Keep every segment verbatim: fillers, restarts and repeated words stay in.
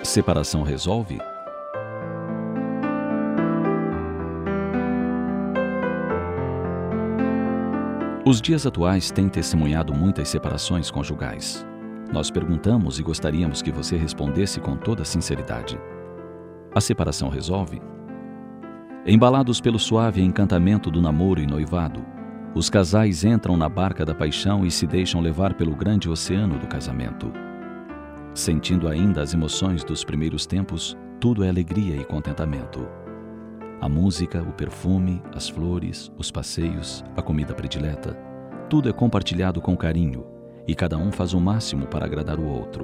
Separação resolve? Os dias atuais têm testemunhado muitas separações conjugais. Nós perguntamos e gostaríamos que você respondesse com toda sinceridade. A separação resolve? Embalados pelo suave encantamento do namoro e noivado, os casais entram na barca da paixão e se deixam levar pelo grande oceano do casamento. Sentindo ainda as emoções dos primeiros tempos, tudo é alegria e contentamento. A música, o perfume, as flores, os passeios, a comida predileta, tudo é compartilhado com carinho e cada um faz o máximo para agradar o outro.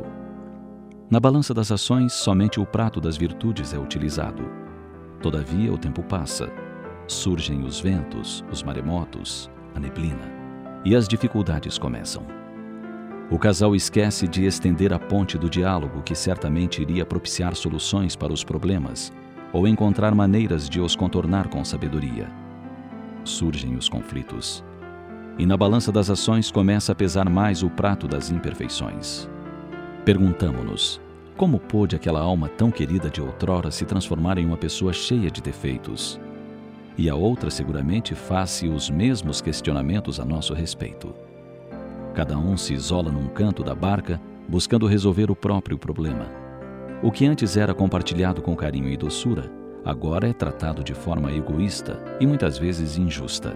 Na balança das ações, somente o prato das virtudes é utilizado. Todavia, o tempo passa. Surgem os ventos, os maremotos, a neblina, e as dificuldades começam. O casal esquece de estender a ponte do diálogo que certamente iria propiciar soluções para os problemas ou encontrar maneiras de os contornar com sabedoria. Surgem os conflitos. E na balança das ações começa a pesar mais o prato das imperfeições. Perguntamo-nos, como pôde aquela alma tão querida de outrora se transformar em uma pessoa cheia de defeitos? E a outra seguramente faz-se os mesmos questionamentos a nosso respeito. Cada um se isola num canto da barca, buscando resolver o próprio problema. O que antes era compartilhado com carinho e doçura, agora é tratado de forma egoísta e muitas vezes injusta.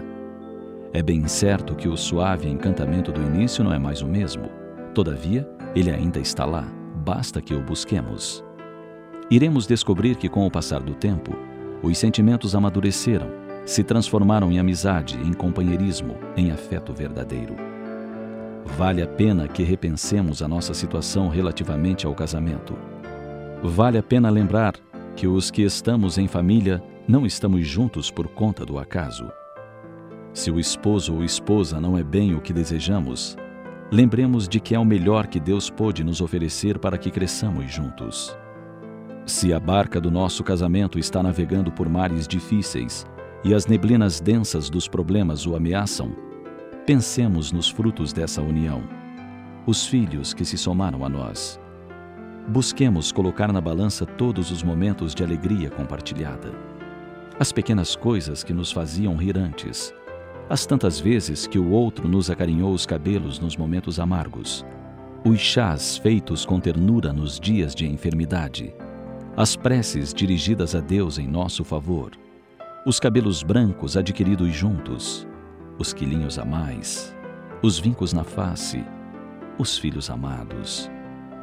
É bem certo que o suave encantamento do início não é mais o mesmo. Todavia, ele ainda está lá, basta que o busquemos. Iremos descobrir que, com o passar do tempo, os sentimentos amadureceram, se transformaram em amizade, em companheirismo, em afeto verdadeiro. Vale a pena que repensemos a nossa situação relativamente ao casamento. Vale a pena lembrar que os que estamos em família não estamos juntos por conta do acaso. Se o esposo ou esposa não é bem o que desejamos, lembremos de que é o melhor que Deus pôde nos oferecer para que cresçamos juntos. Se a barca do nosso casamento está navegando por mares difíceis e as neblinas densas dos problemas o ameaçam, pensemos nos frutos dessa união, os filhos que se somaram a nós. Busquemos colocar na balança todos os momentos de alegria compartilhada. As pequenas coisas que nos faziam rir antes, as tantas vezes que o outro nos acarinhou os cabelos nos momentos amargos, os chás feitos com ternura nos dias de enfermidade, as preces dirigidas a Deus em nosso favor, os cabelos brancos adquiridos juntos, os quilinhos a mais, os vincos na face, os filhos amados.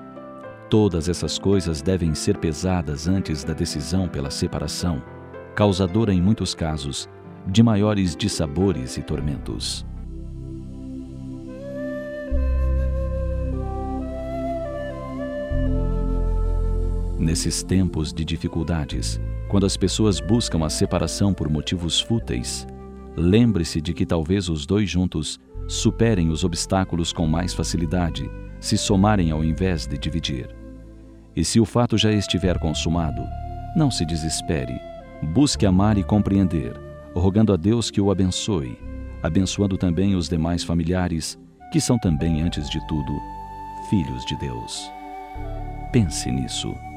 Todas essas coisas devem ser pesadas antes da decisão pela separação, causadora em muitos casos de maiores dissabores e tormentos. Nesses tempos de dificuldades, quando as pessoas buscam a separação por motivos fúteis, lembre-se de que talvez os dois juntos superem os obstáculos com mais facilidade, se somarem ao invés de dividir. E se o fato já estiver consumado, não se desespere, busque amar e compreender, rogando a Deus que o abençoe, abençoando também os demais familiares, que são também, antes de tudo, filhos de Deus. Pense nisso.